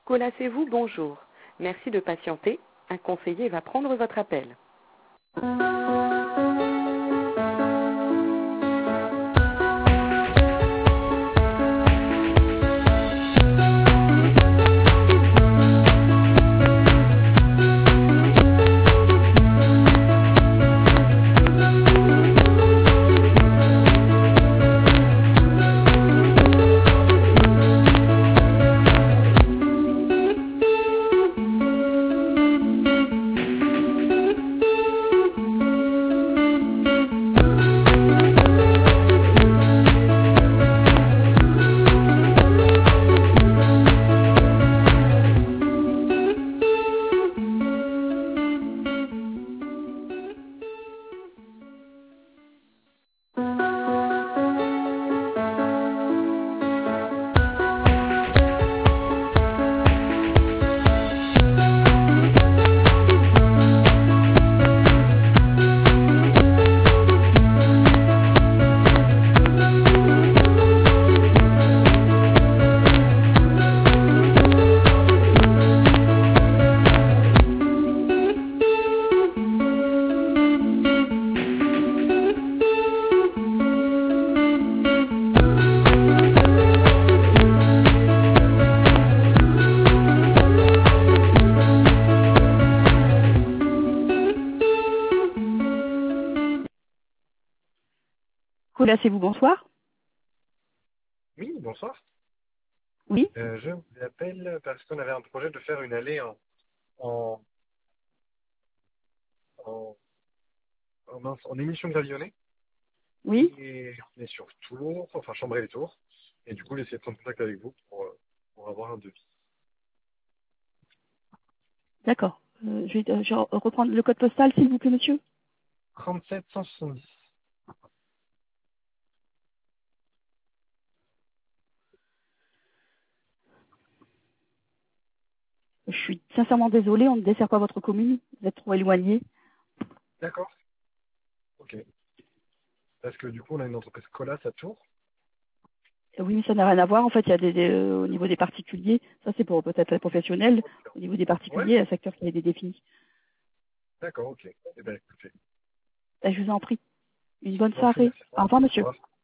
Colacez-vous, bonjour. Merci de patienter. Un conseiller va prendre votre appel. Colacez-vous, bonsoir. Oui, bonsoir. Oui, Je vous appelle parce qu'on avait un projet de faire une allée en, en, en émission gravillonnée. oui, Et on est sur Tours, enfin Chambray-les-Tours. Et du coup, j'essaie de prendre contact avec vous pour avoir un devis. d'accord. Je vais reprendre le code postal, s'il vous plaît, monsieur. 37 170. Je suis sincèrement désolée, on ne dessert pas votre commune. Vous êtes trop éloigné. D'accord. Ok. Parce que du coup, on a une entreprise Colas à Tours. Oui, mais ça n'a rien à voir. En fait, il y a au niveau des particuliers, ça c'est pour peut-être les professionnels. Au niveau des Ouais. particuliers, il y a un secteur qui a été défini. D'accord, ok. Eh bien, écoutez. Je vous en prie. Une bonne Je vous en prie, soirée. merci. Au revoir, Au monsieur. revoir.